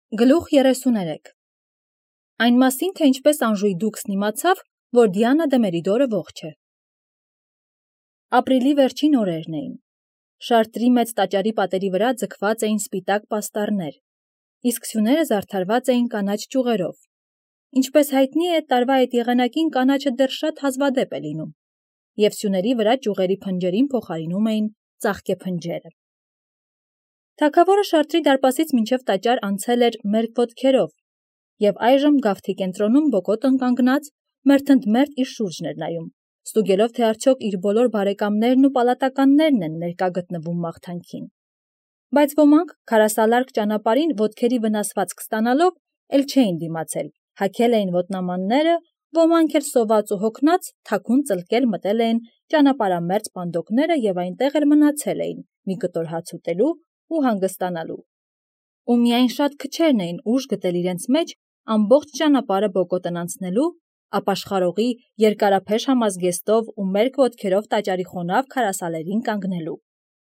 Գլուխ 33 Այն մասին, թե ինչպես Անժուի դուքսն իմացավ, որ Դիանա դե Մերիդորը ողջ է։ Ապրիլի վերջին օրերն էին։ Շարտրի մեծ տաճարի պատերի վրա ձգված էին սպիտակ պաստառներ, իսկ սյուները զարդարված էին կանաչ ճյուղերով։ Ինչպես հայտնի է, տարվա այդ եղանակին կանաչը դեռ շատ հազվադեպ է լինում, և սյուների վրա ճյուղերի փնջերին փոխարինում էին ծաղկե փնջերը։ Թագավորը Շարտրի դարպասից մինչև տաճար անցել էր մերկ ոտքերով, և այժմ գավթի կենտրոնում բոկոտն կանգնած մերթընդմերթ իր շուրջն էր նայում, ստուգելով, թե արդյոք իր բոլոր բարեկամներն ու պալատականներն են ներկա գտնվում մաղթանքին։ Բայց ոմանք քարասալարկ ճանապարհին ոտքերի վնասվածք ստանալով էլ չէին դիմացել, հագել էին ոտնամանները, ոմանք էլ սոված ու հոգնած թաքուն ծլկել մտել էին ճանապարհամերձ պանդոկները և այնտեղ էլ մնացել էին մի կտոր հաց ուտելու ու հանգստանալու։ Ու միայն շատ քչերն էին ուժ գտել իրենց մեջ ամբողջ ճանապարհը բոկոտն անցնելու, ապաշխարողի երկարափեշ համազգեստով ու մերկ ոտքերով տաճարի խոնավ քարասալերին կանգնելու։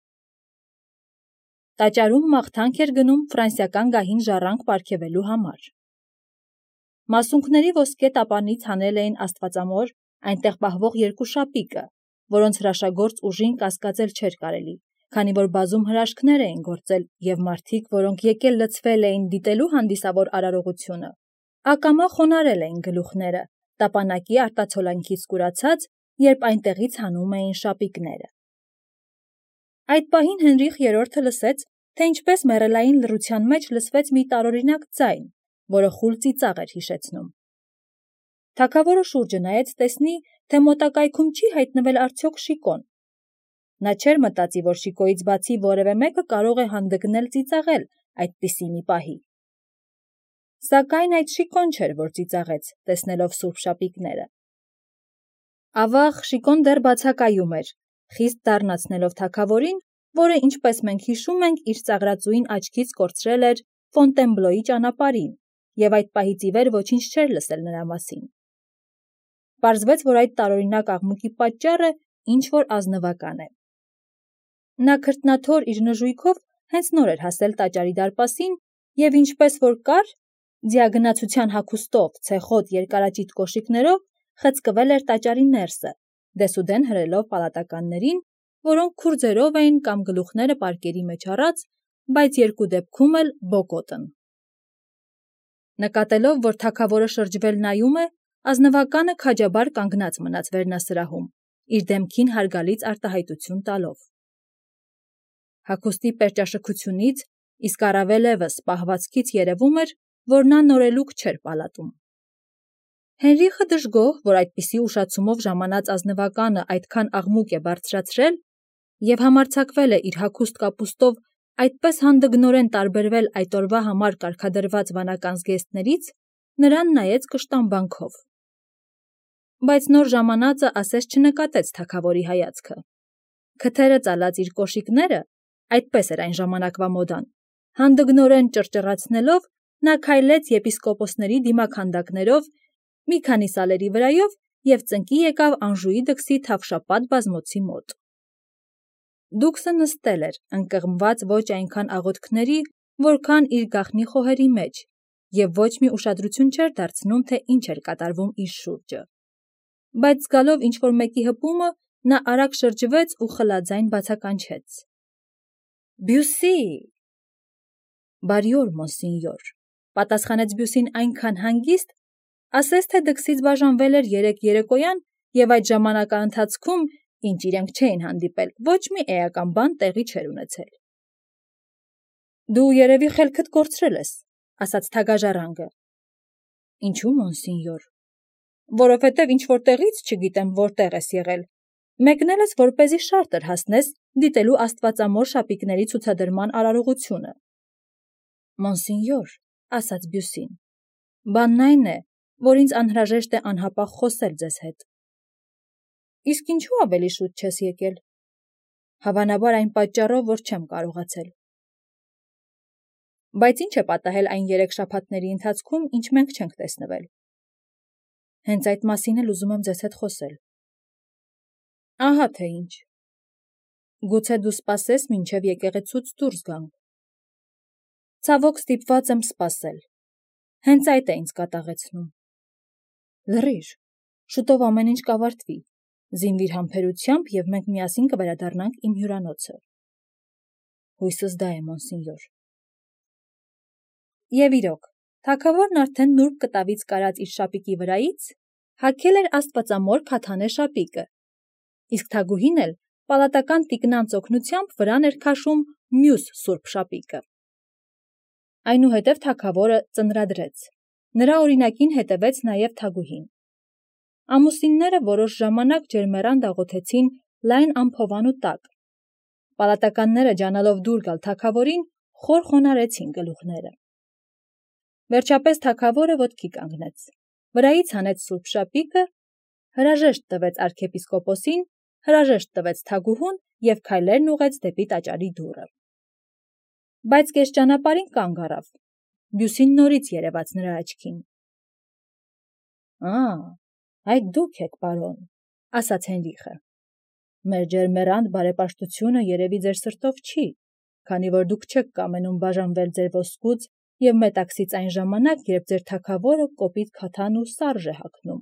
Տաճարում մաղթանք էր գնում ֆրանսիական գահին ժառանգ պարգևելու համար։ Մասունքների ոսկե տապանից հանել էին աստվածամոր այնտեղ պահվող երկու շապիկը, որոնց հրաշագործ ուժին կասկածել չէր կարելի, քանի որ բազում հրաշքներ էին գործել, և մարդիկ, որոնք եկել լցվել էին դիտելու հանդիսավոր արարողությունը, ակամա խոնարհել էին գլուխները, տապանակի արտացոլանքից կուրացած, երբ այնտեղից հանում էին շապիկները։ Այդ պահին Հենրիխ III լսեց, թե ինչպես մեռելային լռության մեջ լսվեց մի տարօրինակ ձայն, որը խուլ ծիծաղ էր հիշեցնում։ Թագավորը շուրջը նայեց տեսնի, թե մոտակայքում չի հայտնվել արդյոք Շիկոն։ Նա չէր մտածի, որ Շիկոյից բացի որևէ մեկը կարող է հանդգնել ծիծաղել այդպիսի մի պահի։ Սակայն այդ Շիկոն չէր, որ ծիծաղեց, տեսնելով սուրբ շապիկները։ Ավաղ Շիկոն դեռ բացակայում էր, խիստ դառնացնելով թագավորին, որը, ինչպես մենք հիշում ենք, իր ծաղրածուին աչքից կորցրել էր Ֆոնտենբլոյի ճանապարհին, և այդ պահից ի վեր ոչինչ չէր լսել նրա մասին։ Պարզվեց, որ այդ տարօրինակ աղմուկի պատճառը ինչ-որ ազնվական է։ Նա քրտնաթոր իր նժույգով հենց նոր էր հասել տաճարի դարպասին և ինչպես որ կար, ձիագնացության հագուստով, ցեխոտ երկարաճիտ կոշիկներով խցկվել էր տաճարի ներսը, դեսուդեն հրելով պալատականներին, որոնք քուրձերով էին կամ գլուխները պարկերի մեջ առած, բայց երկու դեպքում էլ բոկոտն։ Նկատելով, որ թագավորը շրջվել նայում է, ազնվականը քաջաբար կանգնած մնաց վերնասրահում, իր դեմքին հարգալից արտահայտություն տալով։ Հագուստի պերճաշքությունից, իսկ առավել ևս պահվածքից երևում էր, որ նա նորելուկ չէր պալատում։ Հենրիխը դժգոհ, որ այդպիսի ուշացումով ժամանած ազնվականը այդքան աղմուկ է բարձրացրել և համարձակվել է իր հագուստ-կապուստով այդպես հանդգնորեն տարբերվել այդ օրվա համար կարգադրված վանական զգեստներից, նրան նայեց կշտամբանքով։ Բայց նոր ժամանածը ասես չնկատեց թագավորի հայացքը։ Քթերը ծալած իր կոշիկները, այդպես էր այն ժամանակվա մոդան, հանդգնորեն ճռճռացնելով, նա քայլեց եպիսկոպոսների դիմաքանդակներով մի քանի սալերի վրայով և ծնկի եկավ Անժուի դքսի թավշապատ բազմոցի մոտ։ Դուքսը նստել էր, ընկղմված ոչ այնքան աղոթքների, որքան իր գաղտնի խոհերի մեջ, և ոչ մի ուշադրություն չէր դարձնում, թե ինչ էր կատարվում իր շուրջը։ Բայց զգալով ինչ-որ մեկի հպումը, նա արագ շրջվեց ու խլաձայն բացականչեց. «Բյուսի»։ «Բարի օր, մոնսինյոր», պատասխանեց Բյուսին այնքան հանգիստ, ասես թե դքսից բաժանվել էր երեկ երեկոյան և այդ ժամանակաընթացքում, ինչ իրենք չէին հանդիպել, ոչ մի էական բան տեղի չէր ունեցել։ «Դու երևի խելքդ կորցրել ես», ասաց թագաժառանգը։ «Ինչու, մոնսինյոր»։ «Որովհետև ինչ-որ տեղից, չգիտեմ որտեղ ես եղել, մեկնել ես, որպեսզի շարտեր հասնես դիտելու աստվածամոր շապիկների ցուցադրման արարողությունը»։ «Մոնսինյոր», ասաց Բյուսին, «բանն այն է, որ ինձ անհրաժեշտ է անհապաղ խոսել ձեզ հետ»։ «Իսկ ինչու ավելի շուտ չես եկել»։ «Հավանաբար այն պատճառով, որ չեմ կարողացել»։ «Բայց ի՞նչ է պատահել այն 3 շաբաթների ընթացքում, ինչ մենք չենք տեսնվել»։ «Հենց այդ մասին էլ ուզում եմ ձեզ հետ խոսել»։ «Ահա թե ինչ։ Գուցե դու սպասես, մինչև եկեղեցուց դուրս գանք»։ Ցավոք ստիպված եմ սպասել։ Հենց այդ է ինձ կատաղեցնում։ Լռիր, շուտով ամեն ինչ կավարտվի, զինվիր համբերությամբ և մենք միասին կվերադառնանք իմ հյուրանոցը։ Հույսս դա է, մոնսինյոր։ Եվ իրոք, թագավորն արդեն նուրբ կտավից կարած իր շապիկի վրայից հագել էր աստվածամոր քաթանե շապիկը, իսկ թագուհին էլ պալատական տիկնանց օգնությամբ վրան էր քաշում մյուս սուրբ շապիկը։ Այնուհետև թագավորը ծնրադրեց։ Նրա օրինակին հետևեց նաև թագուհին։ Ամուսինները որոշ ժամանակ ջերմեռանդ աղոթեցին լայն ամփովանու տակ։ Պալատականները ջանալով դուր գալ թագավորին, խոր խոնարհեցին գլուխները։ Վերջապես թագավորը ոտքի կանգնեց, վրայից հանեց սուրբ շապիկը, հրաժեշտ տվեց արքեպիսկոպոսին, հրաժեշտ տվեց թագուհուն և քայլերն ուղղեց դեպի տաճարի դուռը։ Բայց կես ճանապարհին կանգ առավ, Բյուսին նորից երևաց նրա աչքին։ Այդ դուք եք, պարոն, ասաց Հենրիխը։ Մեր ջերմեռանդ բարեպաշտությունը երևի ձեր սրտով չի, քանի որ դուք չեք կամենում բաժանվել ձեր ոսկուց և մետաքսից այն ժամանակ, երբ ձեր թագավորը կոպիտ քաթան ու սարժ է հագնում։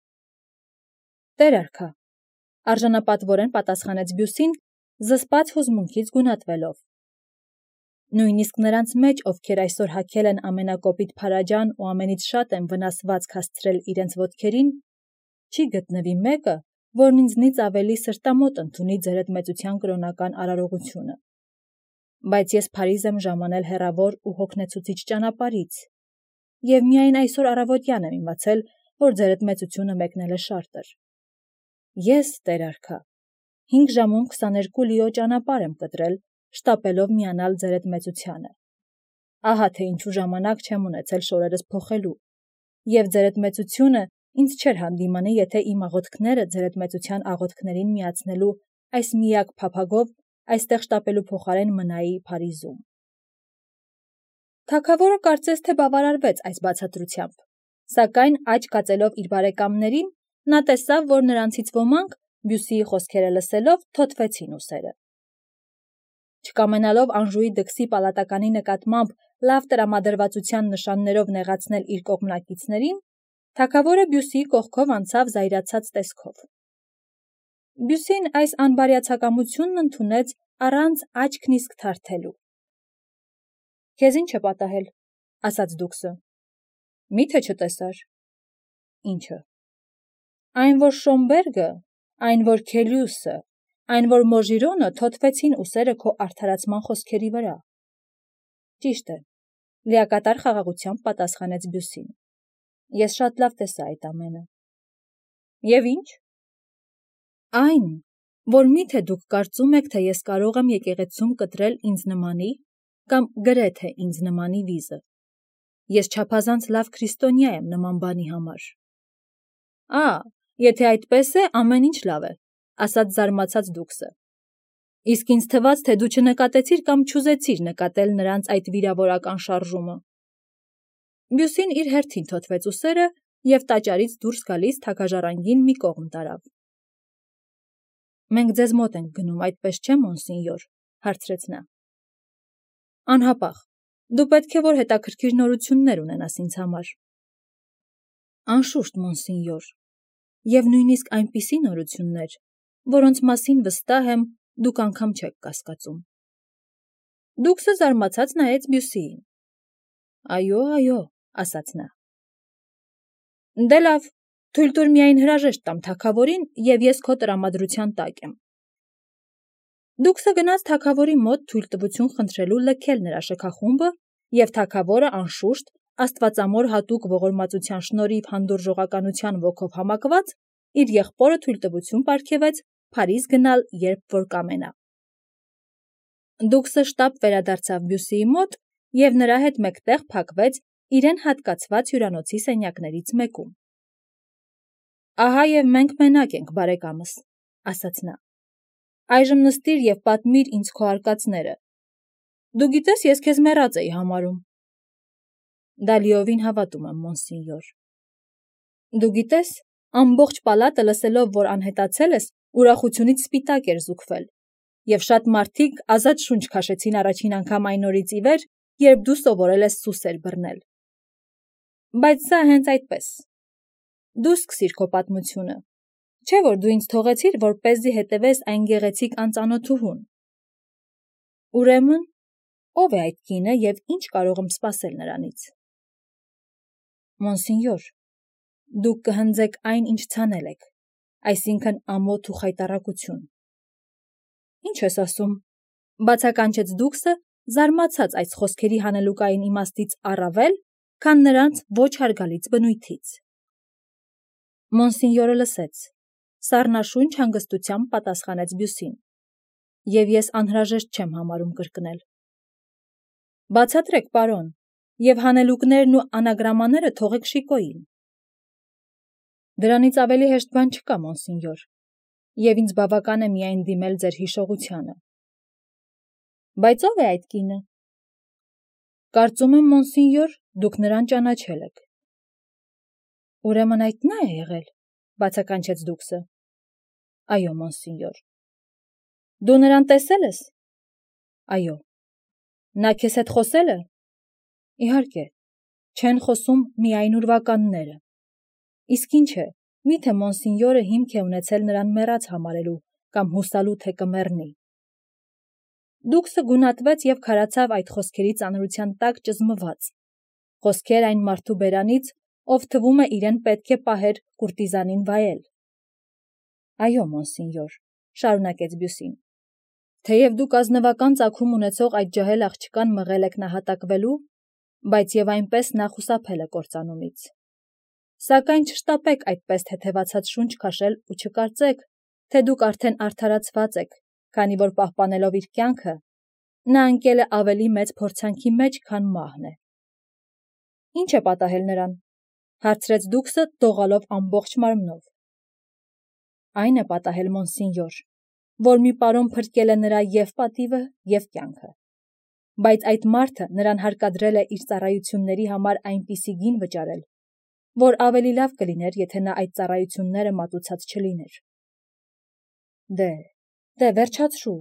Տեր արքա, արժանապատվորեն պատասխանեց Բյուսին, զսպած հուզմունքից գունատվելով։ Նույնիսկ նրանց մեջ, ովքեր այսօր հագել են ամենակոպիտ փարաջան ու ամենից շատ են վնասվածք հասցրել իրենց ոտքերին, չի գտնվի մեկը, որն ինձնից ավելի սրտամոտ ընդունի ձեր հետ մեծության կրոնական արարողությունը։ Բայց ես Փարիզ եմ ժամանել հեռավոր ու հոգնեցուցիչ ճանապարհից, և միայն այսօր առավոտյան եմ իմացել, որ ձեր հետ մեծությունը մեկնել է շարտեր։ Ես, տեր արքա, 5 ժամում 22 լիո ճանապարհ եմ կտրել, շտապելով միանալ ձեր հետ մեծությանը։ Ահա թե ինչու ժամանակ չեմ ունեցել շորերս փոխելու, և ձեր հետ մեծությունը ինձ չէր հանդիմանի, եթե իմ աղոթքները ձեր հետ մեծության աղոթքներին միացնելու այս միակ փափագով այստեղ շտապելու փոխարեն մնայի Փարիզում։ Թագավորը կարծես թե բավարարվեց այս բացատրությամբ, սակայն աջ կածելով իր բարեկամներին, նա տեսավ, որ նրանցից ոմանք, Բյուսիի խոսքերը լսելով, թոթվեցին ուսերը։ Չկամենալով Անժուի դքսի պալատականի նկատմամբ լավ տրամադրվածության նշաններով նեղացնել իր կողմնակիցներին, թագավորը Բյուսիի կողքով անցավ զայրացած տեսքով։ Բյուսին այս անբարյացակամությունն ընդունեց առանց աչքն իսկ թարթելու։ Քեզ ինչ է պատահել, ասաց դուքսը։ Մի՞թե չտեսար։ Ինչը։ Այն, որ Շոմբերգը, այն, որ Քելյուսը, այն, որ Մոժիրոնը թոթվեցին ուսերը քո արդարացման խոսքերի վրա։ Ճիշտ է, լիակատար խաղաղությամբ պատասխանեց Բյուսին։ Ես շատ լավ տեսա այդ ամենը։ Եվ ինչ։ Այն, որ միթե դուք կարծում եք, թե ես կարող եմ եկեղեցում կտրել ինձ նմանի կամ գրեթե ինձ նմանի վիզը։ Ես չափազանց լավ քրիստոնյա եմ նման բանի համար։ Եթե այդպես է, ամեն ինչ լավ է, ասաց զարմացած դուքսը։ Իսկ ինձ թվաց, թե դու չնկատեցիր կամ չուզեցիր նկատել նրանց այդ վիրավորական շարժումը։ Բյուսին իր հերթին թոթվեց ուսերը և տաճարից դուրս գալիս թագաժառանգին մի կողմ տարավ։ Մենք ձեզ մոտ ենք գնում, այդպես չէ, մոնսինյոր, հարցրեց նա։ Անհապաղ, դու պետք է որ հետաքրքիր նորություններ ունենաս ինձ համար։ Անշուշտ, մոնսինյոր, և նույնիսկ այնպիսի նորություններ, որոնց մասին վստահ եմ, դուք անգամ չեք կասկածում։ Դուքսը զարմացած նայեց Բյուսիին։ Այո, ասաց նա։ Դե լավ, թույլ տուր միայն հրաժեշտ տամ թագավորին, և ես քո տրամադրության տակ եմ։ Դուքսը գնաց թագավորի մոտ թույլտվություն խնդրելու լքել նրա շքախումբը, և թագավորը անշուշտ, աստվածամոր հատուկ ողորմածության շնորհիվ հանդուրժողականության ոգով համակված, իր եղբորը թույլտվություն պարգևեց Փարիզ գնալ, երբ որ կամենա։ Դուքսը շտապ վերադարձավ Բյուսիի մոտ և նրա հետ մեկտեղ փակվեց իրեն հատկացված հյուրանոցի սենյակներից մեկում։ Ահա և մենք մենակ ենք, բարեկամս, ասաց նա։ Այժմ նստիր և պատմիր ինձ քո արկածները։ Դու գիտես, ես քեզ մեռած էի համարում։ Դա լիովին հավատում եմ, մոնսինյոր։ Դու գիտես, ամբողջ պալատը լսելով, որ անհետացել ես, ուրախությունից սպիտակ էր զուգվել, և շատ մարդիկ ազատ շունչ քաշեցին առաջին անգամ այն օրից ի վեր, երբ դու սովորել ես սուսեր բռնել։ Բայց սա հենց այդպես։ Դու սկսիր քո պատմությունը, չէ՞ որ դու ինձ թողեցիր, որպեսզի հետևես այն գեղեցիկ անծանոթուհուն։ Ուրեմն, ով է այդ կինը և ինչ կարող եմ սպասել նրանից։ Մոնսինյոր, դուք կհնձեք այն, ինչ ցանել եք, այսինքն ամոթ ու խայտառակություն։ Ինչ ես ասում, բացականչեց Դուքսը, զարմացած այս խոսքերի հանելուկային իմաստից առավել, քան նրանց ոչ հարգալից բնույթից։ Մոնսինյորը լսեց, սառնաշունչ հանգստությամբ պատասխանեց Բյուսին, և ես անհրաժեշտ չեմ համարում կրկնել։ Բացատրեք, պարոն, և հանելուկներն ու անագրամաները թողեք Շիկոյին։ Դրանից ավելի հեշտ բան չկա, մոնսինյոր, և ինձ բավական է միայն դիմել ձեր հիշողությանը։ Բայց ով է այդ կինը։ Կարծում եմ, մոնսինյոր, դուք նրան ճանաչել եք։ Ուրեմն այդ նա է եղել, բացականչեց Դուքսը։ Այո, մոնսինյոր։ Դու նրան տեսել ես։ Այո։ Նա քեզ հետ խոսել է։ Իհարկե, չեն խոսում միայն ուրվականները։ Իսկ ինչ է, միթե մոնսինյորը հիմք է ունեցել նրան մեռած համարելու կամ հուսալու, թե կմեռնի։ Դուքսը գունատվեց և քարացավ այդ խոսքերի ծանրության տակ ճզմված, խոսքեր այն մարդու բերանից, ով թվում է իրեն պետք է պահեր կուրտիզանին վայել։ Այո, մոնսինյոր, շարունակեց Բյուսին, թեև դուք ազնվական ծագում ունեցող այդ ջահել աղջկան մղել եք նահատակվելու, բայց և այնպես նա խուսափել է կործանումից։ Սակայն չշտապեք այդպես թեթևացած շունչ քաշել ու չկարծեք, թե դուք արդեն արդարացված եք, քանի որ պահպանելով իր կյանքը, նա ընկել է ավելի մեծ փորձանքի մեջ, քան մահն է։ Ինչ է պատահել նրան, հարցրեց Դուքսը, դողալով ամբողջ մարմնով։ Այն է պատահել, մոնսինյոր, որ մի պարոն փրկել է նրա և պատիվը, և կյանքը։ Բայց այդ մարդը նրան հարկադրել է իր ծառայությունների համար այնպիսի գին վճարել, որ ավելի լավ կլիներ, եթե նա այդ ծառայությունները մատուցած չլիներ։ Դե, վերջացրու։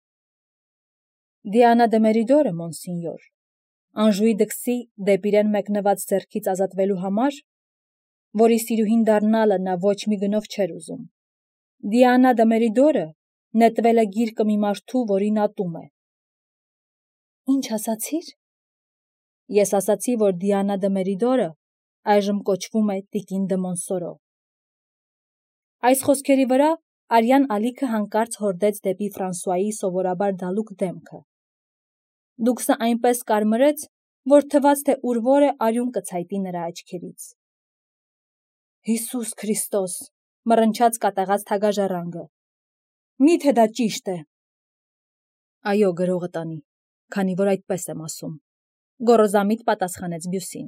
Դիանա դե Մերիդորը, մոնսինյոր, Անժուի դքսի դեպի իրեն մեկնված ձեռքից ազատվելու համար, որի սիրուհին դառնալը նա ոչ մի գնով չէր ուզում։ Դիանա դե Մերիդորը նետվել է գիրկը մի մարդու, որին ատում է։ Ինչ ասացիր։ Ես ասացի, որ Դիանա դե Մերիդորը այժմ կոչվում է տիկին դե Մոնսորո։ Այս խոսքերի վրա արյան ալիքը հանկարծ հորդեց դեպի Ֆրանսուայի սովորաբար դալուկ դեմքը։ Դուքսը այնպես կարմրեց, որ թվաց, թե ուր-որ է արյուն կցայտի նրա աչքերից։ Հիսուս Քրիստոս, մռնչաց կատաղած թագաժառանգը։ Միթե դա ճիշտ է։ Այո, գրողը տանի, քանի որ այդպես եմ ասում, գոռոզամիտ պատասխանեց Բյուսին։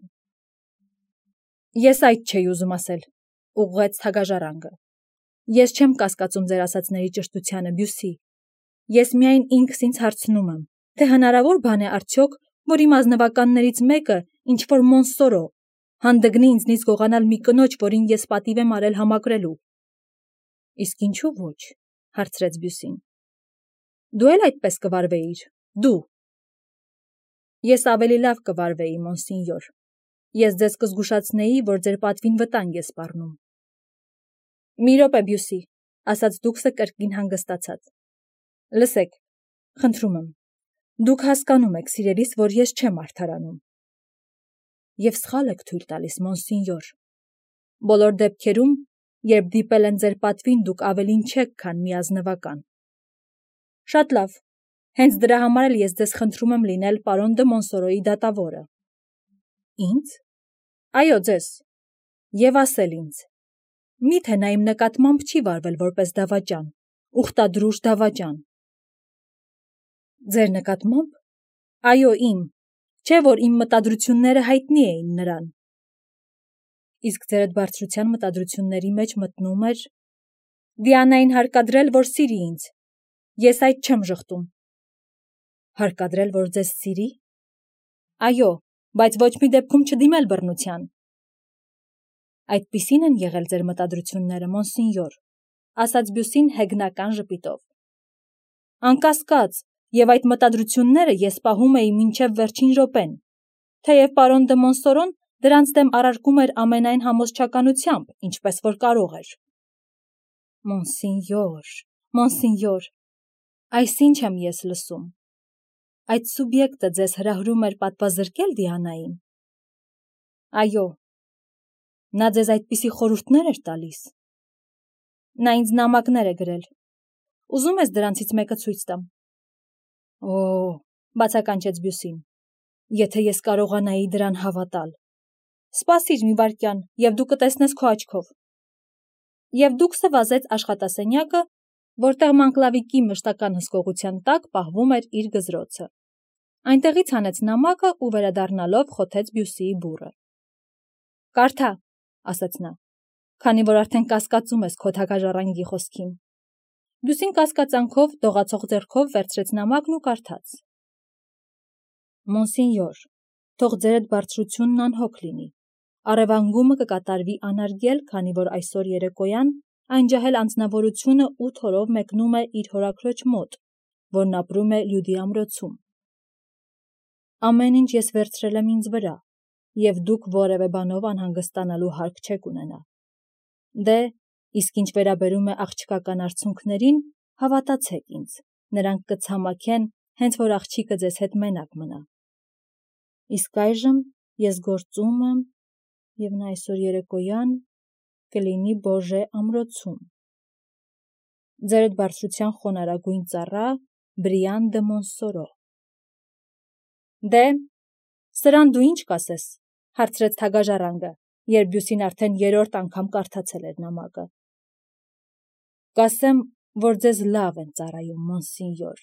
Ես այդ չէի ուզում ասել, ուղղեց թագաժառանգը։ Ես չեմ կասկածում ձեր ասածների ճշտությանը, Բյուսի։ Ես միայն ինքս ինձ հարցնում եմ, թե հնարավոր բան է արդյոք, որ իմ ազնվականներից մեկը, ինչ-որ Մոնսորո, հանդգնի ինձնից գողանալ մի կնոջ, որին ես պատիվ եմ արել համակրելու։ Իսկ ինչու ոչ, հարցրեց Բյուսին։ Դու էլ այդպես կվարվեիր, դու։ Ես ավելի լավ կվարվեի, մոնսինյոր։ Ես ձեզ կզգուշացնեի, որ ձեր պատվին վտանգ է սպառնում։ Մի րոպե, Բյուսի, ասաց Դուքսը կրկին հանգստացած։ Լսեք, խնդրում եմ, դուք հասկանում եք, սիրելիս, որ ես չեմ արդարանում։ Եվ սխալ եք թույլ տալիս, մոնսինյոր։ Բոլոր դեպքերում, երբ դիպել են ձեր պատվին, դուք ավելին չեք, քան մի ազնվական։ Շատ լավ, հենց դրա համար էլ ես ձեզ խնդրում եմ լինել պարոն դե Մոնսորոյի դատավորը։ Ինձ։ Այո, ձեզ։ Եվ ասել ինձ։ Միթե նա իմ նկատմամբ չի վարվել որպես դավաճան, ուխտադրուժ դավաճան։ Ձեր նկատմամբ։ Այո, իմ, չէ՞ որ իմ մտադրությունները հայտնի էին նրան։ Իսկ ձեր այդ բարձրության մտադրությունների մեջ մտնում էր Դիանային հարկադրել, որ սիրի ինձ։ Ես այդ չեմ ժխտում։ Հարկադրել, որ ձեզ սիրի։ Այո, բայց ոչ մի դեպքում չդիմել բռնության։ Այդպիսին են եղել ձեր մտադրությունները, մոնսինյոր, ասաց Բյուսին հեգնական ժպիտով։ Անկասկած, Եվ այդ մտադրությունները ես պահում էի մինչև վերջին րոպեն, թեև պարոն դե Մոնսորոն դրանց դեմ առարկում էր ամենայն համոզչականությամբ, ինչպես որ կարող էր։ Մոնսինյոր, այս ինչ եմ ես լսում։ Այդ սուբյեկտը ձեզ հրահրում էր պատվազրկել Դիանային։ Այո, նա ձեզ այդպիսի խորհուրդներ էր տալիս։ Նա ինձ նամակներ է գրել։ Ուզում ես դրանցից մեկը ցույց տամ։ Օ, բացականչեց Բյուսին, եթե ես կարողանայի դրան հավատալ։ Սպասիր մի վայրկյան, և դու կտեսնես քո աչքով։ Եվ դուքսը վազեց աշխատասենյակը, որտեղ Մանկլավիկի մշտական հսկողության տակ պահվում էր իր գզրոցը։ Այնտեղից հանեց նամակը ու վերադառնալով խոթեց Բյուսիի բուռը։ Կարդա, ասաց նա, քանի որ արդեն կասկածում ես քո թագաժառանգի խոսքին։ Բյուսին կասկածանքով դողացող ձեռքով վերցրեց նամակն ու կարդաց. Մոնսինյոր, թող ձերդ բարձրությունն անհոգ լինի։ Առևանգումը կկատարվի անարգել, քանի որ այսօր երեկոյան այն ջահել անձնավորությունը 8 օրով մեկնում է իր հորաքրոջ մոտ, որն ապրում է Լյուդի ամրոցում։ Ամեն ինչ ես վերցրել եմ ինձ վրա, և դուք որևէ բանով անհանգստանալու հարկ չեք ունենա։ Դե, իսկ ինչ վերաբերում է աղջկական արցունքներին, հավատացեք ինձ, նրանք կցամաքեն, հենց որ աղջիկը ձեզ հետ մենակ մնա։ Իսկ այժմ ես գործում եմ, և նա այսօր երեկոյան կլինի Բոժե ամրոցում։ Ձերդ բարձրության խոնարհագույն ծառա Բրիան դե Մոնսորո։ Դե, սրան դու ինչ կասես, հարցրեց թագաժառանգը, երբ Բյուսին արդեն 3-րդ անգամ կարդացել էր նամակը։ Կասեմ, որ ձեզ լավ են ծառայում, մոնսինյոր։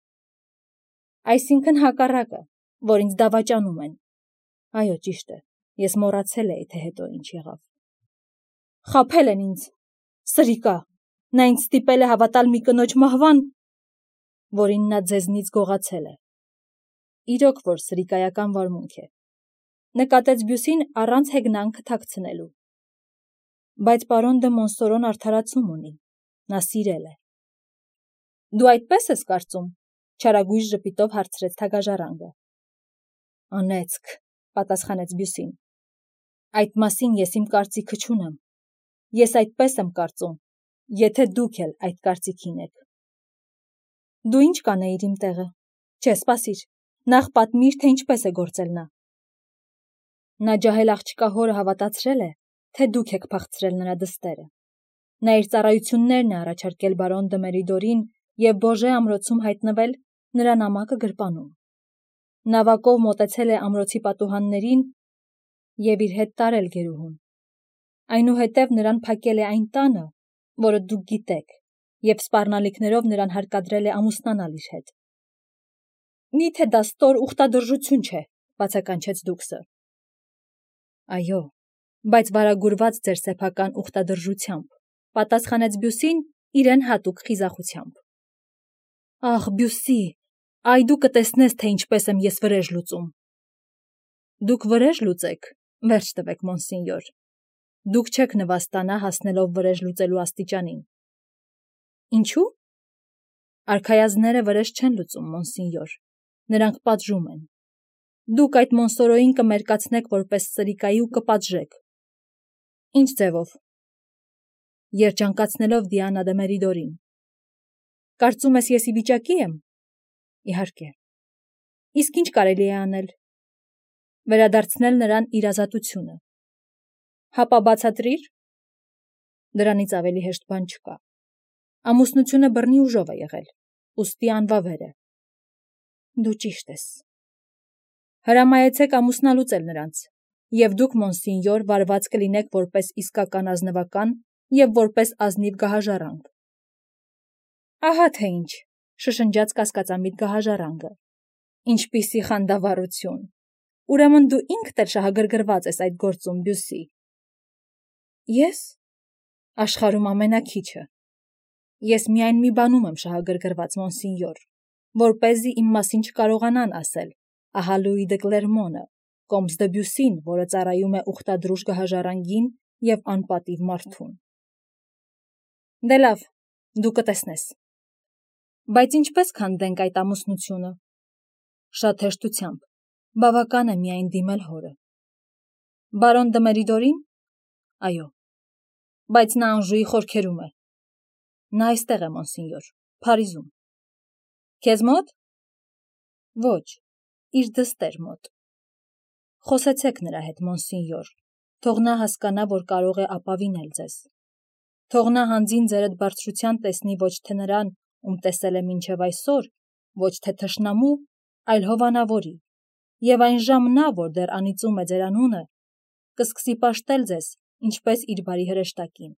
Այսինքն հակառակը, որ ինձ դավաճանում են։ Այո, ճիշտ է, ես մոռացել էի, թե հետո ինչ եղավ։ Խաբել են ինձ, սրիկա, նա ինձ ստիպել է հավատալ մի կնոջ մահվան, որին նա ձեզնից գողացել է։ Իրոք, որ սրիկայական վարմունք է, նկատեց Բյուսին առանց հեգնանքը թաքցնելու։ Բայց պարոն դե Մոնսորոն արդարացում ունի, նա սիրել է։ Դու այդպես ես կարծում, չարագույժ ժպիտով հարցրեց թագաժառանգը։ Անեծք, պատասխանեց Բյուսին։ Այդ մասին ես իմ կարծիքը չունեմ։ Ես այդպես եմ կարծում, եթե դուք էլ այդ կարծիքին եք։ Դու ինչ կանեիր իմ տեղը։ Չէ, սպասիր, նախ պատմիր, թե ինչպես է գործել նա։ Նա ջահել աղջկա հորը հավատացրել է, թե դուք եք փախցրել նրա դստերը։ Նա իր ծառայություններն է առաջարկել բարոն դը Մերիդորին և Բոժե ամրոցում հայտնվել նրա նամակը գրպանում։ Նավակով մոտեցել է ամրոցի պատուհաններին և իր հետ տարել գերուհուն։ Այնուհետև նրան փակել է այն տանը, որը դուք գիտեք, և սպառնալիքներով նրան հարկադրել է ամուսնանալ իր հետ։ Միթե դա ստոր ուխտադրժություն չէ, բացականչեց դուքսը։ Այո, բայց վարագուրված ձեր սեփական ուխտադրժությամբ, պատասխանեց Բյուսին իրեն հատուկ խիզախությամբ։ Ահ, Բյուսի, այ դու կտեսնես, թե ինչպես եմ ես վրեժ լուծում։ Դուք վրեժ լուծեք, վերջ տվեք, մոնսինյոր։ Դուք չեք նվաստանա հասնելով վրեժ լուծելու աստիճանին։ Ինչու՞։ Արքայազնները վրեժ չեն լուծում, մոնսինյոր։ Նրանք պատժում են։ Դուք այդ Մոնսորոյին կմերկացնեք որպես սրիկայի ու կպատժեք։ Ինչ ձևով։ Երջանկացնելով Դիանա դե Մերիդորին։ Կարծում ես ես ի վիճակի եմ։ Իհարկե։ Իսկ ինչ կարելի է անել։ Վերադարձնել նրան իր ազատությունը։ Հապա բացատրիր։ Դրանից ավելի հեշտ բան չկա։ Ամուսնությունը բռնի ուժով է եղել, ուստի անվավեր է։ Դու ճիշտ ես։ Հրամայեցեք ամուսնալուծել նրանց, և դուք, մոնսինյոր, վարված կլինեք որպես իսկական ազնվական և որպես ազնիվ գահաժառանգ։ Ահա թե ինչ, շշնջաց կասկածամիտ գահաժառանգը։ Ինչպիսի խանդավառություն։ Ուրեմն դու ինքդ էլ շահագրգռված ես այդ գործում, Բյուսի։ Ես։ Աշխարհում ամենաքիչը։ Ես միայն մի բանում եմ շահագրգռված, մոնսինյոր, որպեսզի իմ մասին չկարողանան ասել ահա Լուի դը Կլերմոնը, Կոմս դը Բյուսին, որը ծառայում է ուխտադրուժ գահաժառանգին և անպատիվ մարդուն։ Դե լավ, դու կտեսնես։ Բայց ինչպես քանդենք այդ ամուսնությունը։ Շատ հեշտությամբ, բավական է միայն դիմել հորը։ Բարոն դե Մերիդորին։ Այո։ Բայց նա Անժուի խորքերում է։ Նա այստեղ է, մոնսինյոր, Փարիզում։ Քեզ մոտ։ Ոչ, իր դստեր մոտ։ Խոսեցեք նրա հետ, մոնսինյոր, թող նա հասկանա, որ կարող է ապավինել ձեզ։ Թող նա հանձին ձերդ բարձրության տեսնի ոչ թե նրան, ում տեսել է մինչև այսօր, ոչ թե թշնամու, այլ հովանավորի, եւ այն ժամ նա, որ դեռ անիծում է ձեր անունը, կսկսի պաշտել ձեզ, ինչպես իր բարի հրեշտակին։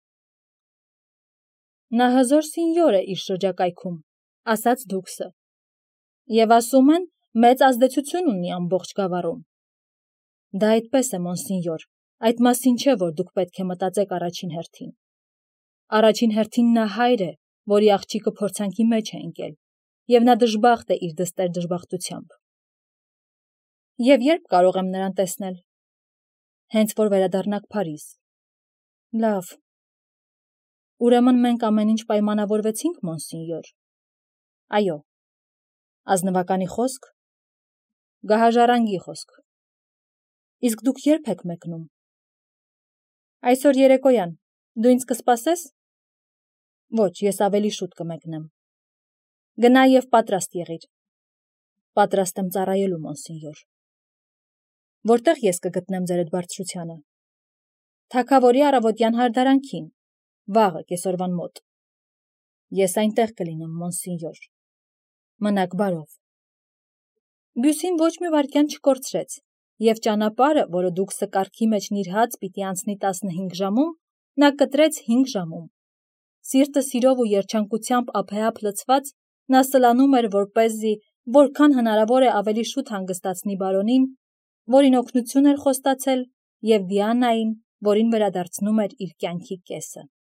Նա հզոր սինյոր է իր շրջակայքում, ասաց դուքսը, եւ ասում են, մեծ ազդեցություն ունի ամբողջ գավառում։ Դա այդպես է, մոնսինյոր, այդ մասին չէ, որ դուք պետք է մտածեք առաջին հերթին։ Առաջին հերթին նա հայր է, որի աղջիկը փորձանքի մեջ է ընկել, եւ նա դժբախտ է իր դստեր դժբախտությամբ։ Եվ երբ կարող եմ նրան տեսնել։ Հենց որ վերադառնաք Փարիզ։ Լավ։ Ուրեմն մենք ամեն ինչ պայմանավորվեցինք, մոնսինյոր։ Այո։ Ազնվականի խոսք։ Գահաժառանգի խոսք։ Իսկ դուք երբ եք մեկնում։ Այսօր երեկոյան։ Դու ինձ կսպասես։ Ոչ, ես ավելի շուտ կմեկնեմ։ Գնա եւ պատրաստ եղիր։ Պատրաստ եմ ծառայելու, մոնսինյոր։ Որտեղ ես կգտնեմ ձերդ բարձրությանը։ Թագավորի առավոտյան հարդարանքին, վաղը կեսօրվան մոտ։ Ես այնտեղ կլինեմ, մոնսինյոր։ Մնաք բարով։ Բյուսին ոչ մի վայրկյան չկորցրեց, եւ ճանապարհը, որը դուքսը կառքի մեջ նիրհած պիտի անցնի 15 ժամում, նա կտրեց 5 ժամում։ Սիրտը սիրով ու երջանկությամբ ափեափ լցված, նա սլանում էր, որպեսզի որքան հնարավոր է ավելի շուտ հանգստացնի բարոնին, որին օգնություն էր խոստացել, եւ Դիանային, որին վերադարձնում էր իր կյանքի կեսը։